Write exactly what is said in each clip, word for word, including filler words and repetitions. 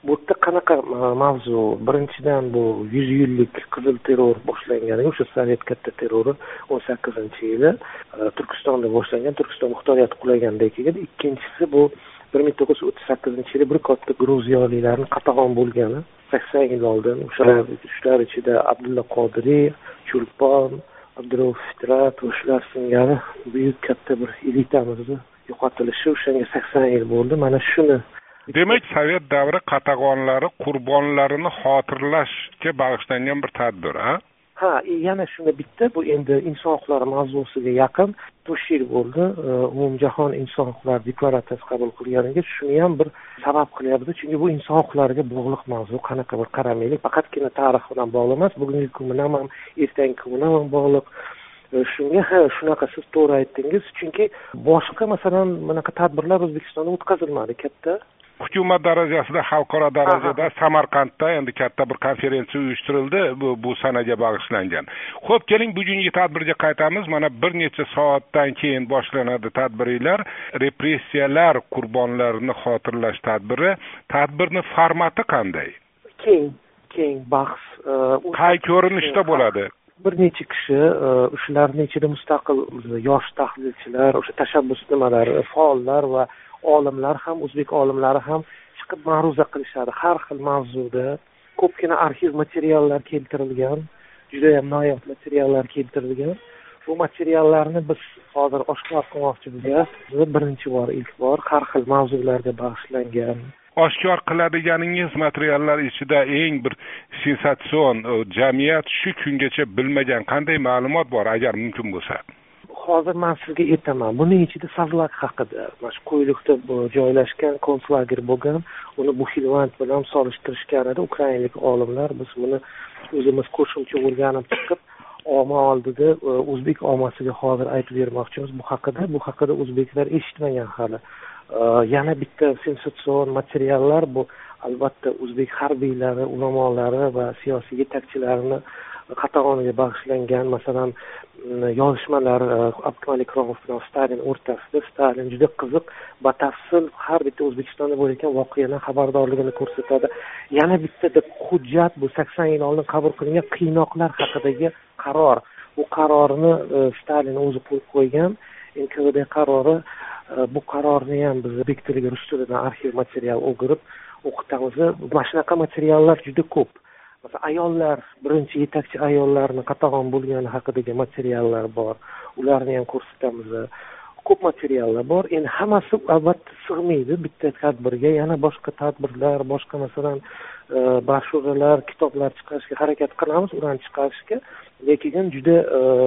Bu yerda qanaqa mavzu? Birinchidan bu yuz yillik qizil terror boshlanganiga, o'sha Sovet katta terrori o'n sakkizinchi yili Turkistonda boshlangan, Turkiston muxtoriyati qulagandan keyin. Ikkinchisi bu bir ming to'qqiz yuz o'ttiz sakkizinchi yili bir katta gruziyalik qatag'on bo'lgani, sakson yil oldin. O'shalar shular ichida Abdulla Qodiriy, Chulpon, Abdurauf Fitrat va shular singari buyuk katta bir elitamizni yo'qotilishi o'shanga sakson yil bo'ldi. Mana shuni demak, Sovet davri qatag'onlari qurbonlarini xotirlashga bag'ishlangan bir tadbir, ha? Ha, yana shunda bitta, bu endi inson huquqlari mavzusiga yaqin to'rt yil bo'ldi. Umumjahon inson huquqlari deklaratsiyasi qabul qilganiga shuni ham bir sabab qilyapti, chunki bu inson huquqlariga bog'liq mavzu. Qanaqa bir qaramaylik, faqatgina tarix bilan bog'liq emas, bugungi kun bilan ham, ertangi kun bilan ham bog'liq. Shunga ha, shunaqa siz to'g'ri aytdingiz, chunki boshqa masalan bunaqa tadbirlar O'zbekistonda o'tkazilmadi katta. Hukumat darajasida, xalqaro darajada Samarqandda endi katta bir konferensiya uyushtirildi, bu bu sanaga bag'ishlangan. Xo'p, keling bugungi tadbirga qaytamiz. Mana bir necha soatdan keyin boshlanadi tadbirlar, repressiyalar qurbonlarini xotirlash tadbiri. Tadbirni formati qanday? Keng, keng bahs. Qay ko'rinishda bo'ladi? Bir necha kishi, shularning ichida mustaqil yosh tahlilchilar, o'sha tashabbus nimalari, faollar va olimlar ham, o'zbek olimlari ham chiqib ma'ruza qilishadi. Har xil mavzuda ko'pgina arxiv materiallar keltirilgan, juda ham noyob materiallar keltirilgan. Bu materiallarni biz hozir oshkor qilmoqchimiz. Birinchi bor, ilk bor har xil mavzularga bag'ishlangan. Oshkor qiladiganingiz materiallar ichida eng bir sensatsion, jamiyat shu kungacha bilmagan qanday ma'lumot bor, agar mumkin bo'lsa? Hozir men sizga aytaman. Buning ichida Savlak haqida, mana shu Qo'yliqda joylashgan konslager bo'lgan, uni Buxilvand bilan solishtirishganida ukrainalik olimlar, biz buni o'zimiz qo'shimcha o'rganib chiqib, omma oldida o'zbek ommasiga hozir aytib bermoqchimiz bu haqida. Bu haqida o'zbeklar eshitmagan hali. Yana bitta sensatsion materiallar bu albatta o'zbek harbiylari, ulamolari va siyosiy yetakchilarini qatag'oniga bag'ishlangan, masalan, yozishmalar Abdumalik Ikromov bilan Stalin o'rtasida. Stalin juda qiziq, batafsil har bitta O'zbekistonda bo'layotgan voqeadan xabardorligini ko'rsatadi. Yana bitta hujjat bu sakson yil oldin qabul qilingan qiynoqlar haqidagi qaror. Bu qarorni Stalin o'zi qo'yib qo'ygan, N K V D qarori. Bu qarorni ham biz o'zbek tiliga, rus tilidan arxiv material o'girib o'qitamiz. Mana shunaqa materiallar juda ko'p. Masalan, ayollar, birinchi yetakchi ayollarni qatag'on bo'lgani haqidagi materiallar bor. Ularni ham ko'rsatamiz. Ko'p materiallar bor. Endi hammasi albatta sig'maydi bitta tadbirga. Yana boshqa tadbirlar, boshqa masalan broshuralar, kitoblar chiqarishga harakat qilamiz, ularni chiqarishga. Lekin juda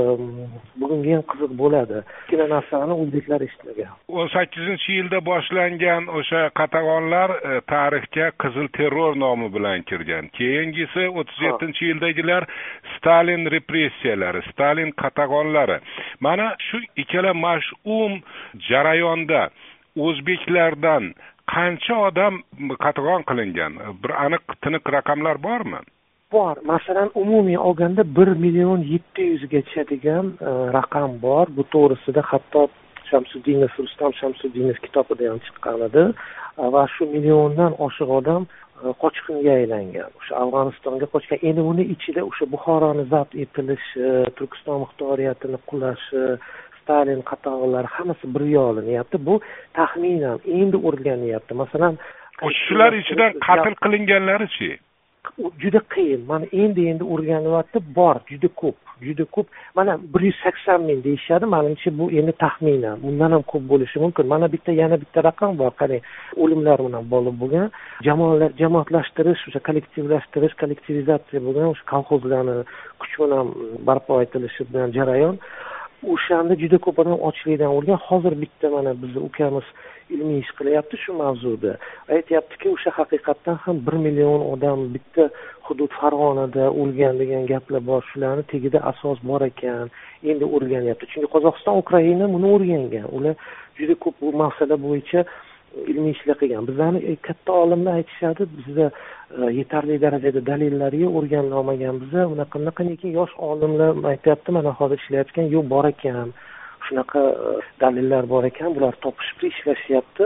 bugungi ham qiziq bo'ladi. Ikkita narsani o'zbeklar eshitmagan. o'n sakkizinchi yilda boshlangan o'sha qatag'onlar tarixga Qizil terror nomi bilan kirgan. Keyingisi o'ttiz yettinchi yildagilar Stalin repressiyalari, Stalin qatag'onlari. Mana shu ikkala mash'um jarayonda o'zbeklardan qancha odam qatag'on qilingan? Bir aniq tiniq raqamlar bormi? Bor. Masalan, umumiy olganda bir million yetti yuzgacha degan raqam bor. Bu to'g'risida hatto Shamsuddinov, Rustam Shamsuddinov kitobida ham chiqqan edi. Va shu milliondan oshiq odam qochqinga aylangan. O'sha Afg'onistonga qochgan. Endi uni ichida o'sha Buxoroni zabt etilishi, Turkiston muxtoriyatini qulashi, Stalin qatag'onlari hammasi birga olinyapti. Bu taxminan endi o'rganilyapti. Masalan, shular ichidan qatl qilinganlari-chi? Juda qiyin. Mana endi-endi o'rganilyapti, bor, juda ko'p, juda ko'p. Mana bir yuz sakson ming deyishadi. Menimcha bu endi taxminan, bundan ham ko'p bo'lishi mumkin. Mana bitta yana bitta raqam bor, qarang, o'limlar bilan bog'liq bo'lgan, jamoatlar jamoatlashtirish, o'sha kollektivlashtirish, kollektivizatsiya bo'lgan, o'sha kolxozlarni kuch bilan barpo etilishi bilan jarayon. O'shanda juda ko'p odam ochlikdan o'lgan. Hozir bitta mana bizni ukamiz ilmiy ish qilyapti shu mavzuda. Aytyaptiki, o'sha haqiqatdan ham bir million odam bitta hudud Farg'onada o'lgan degan gaplar bor. Shularni tagida asos bor ekan. Endi o'rganyapti. Chunki Qozog'iston, Ukraina buni o'rgangan. Ular juda ko'p bu masala bo'yicha ilmiy ishlar qilgan. Bizlarni katta olimlar aytishadi, bizda yetarli darajada dalillariga o'rganilmagan. Bizda unaqa lekin yosh olimlar aytyapti, mana hozir ishlayotgan, yo'q bor ekan. Shunaqa dalillar bor ekan, bular topishib ishlashyapti.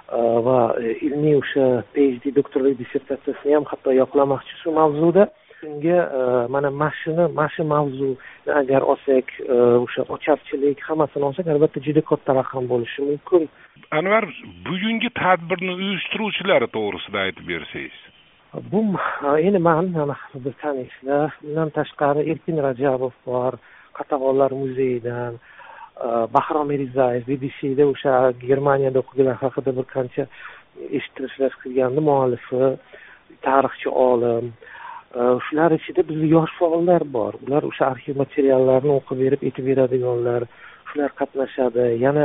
va ilmiy o'sha PhD doktorlik dissertatsiyasini ham hatto yoqlamoqchi shu mavzuda. Shunga mana mana shuni mana shu mavzuni agar olsak, o'sha ocharchilik hammasini olsak, albatta juda katta raqam bo'lishi mumkin. Anvar, bugungi tadbirni uyushtiruvchilari to'g'risida aytib bersangiz. Bu endi men mana bir tanishlar, bundan tashqari Erkin Rajabov bor, Qatag'onlar muzeyidan, Bahrom Mirzayev B B C'da o'sha Germaniyada o'qiganlar haqida bir qancha eshittirishlar qilgandi, muallifi, tarixchi olim. Shular ichida bizning yosh faollar bor. Ular o'sha arxiv materiallarini o'qib berib, aytib beradiganlar, shular qatnashadi. Yana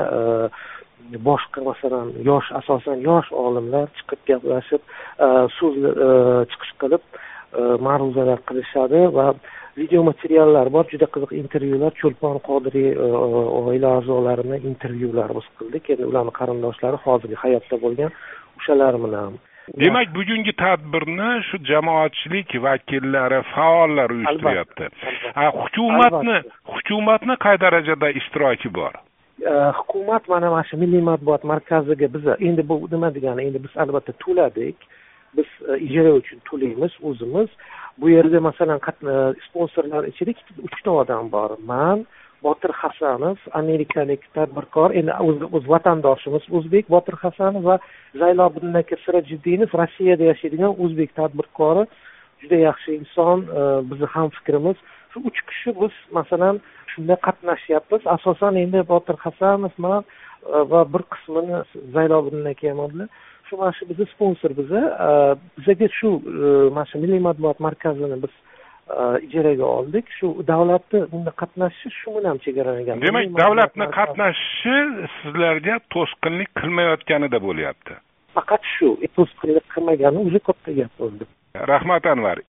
boshqa masalan yosh asosan yosh olimlar chiqib gaplashib, so'z chiqish qilib, ma'ruzalar qilishadi va video materiallar bor, juda qiziq intervyular, Cho'lpon Qodiriy oila a'zolarini intervyulari biz qildik. Endi ularning qarindoshlari hozirgi hayotda bo'lgan o'shalar bilan. Demak, bugungi tadbirni shu jamoatchilik vakillari, faollar uyushtiryapti. Hukumatni, hukumatni qay darajada ishtiroki bor? Hukumat mana mana shu Milliy matbuot markaziga biz endi bu nima degani, endi biz albatta to'ladik. Biz ijara uchun to'laymiz o'zimiz. Bu yerda masalan sponsorlar ichida uchta odam bor. Men, Botir Hasanov, amerikalik tadbirkor, endi o'z vatandoshimiz o'zbek Botir Hasanov va Zaylobiddin aka Sirajiddinov, Rossiyada yashaydigan o'zbek tadbirkori, juda yaxshi inson, bizni ham fikrimiz. Shu uch kishi biz masalan shunda qatnashyapmiz. Asosan endi Botir Hasanov, men va bir qismini Zaylobiddin aka ham bo'ldi. Shu mana shu bizni sponsor biza. Bizga shu mana shu Milliy matbuot markazini biz ijaraga oldik. Shu davlatni bunda qatnashishi shu bilan chegaralangan. Demak, davlatning qatnashishi sizlarga to'sqinlik qilmayotganida bo'lyapti. Faqat shu to'sqinlik qilmagani o'zi katta gap bo'ldi. Rahmat Anvar.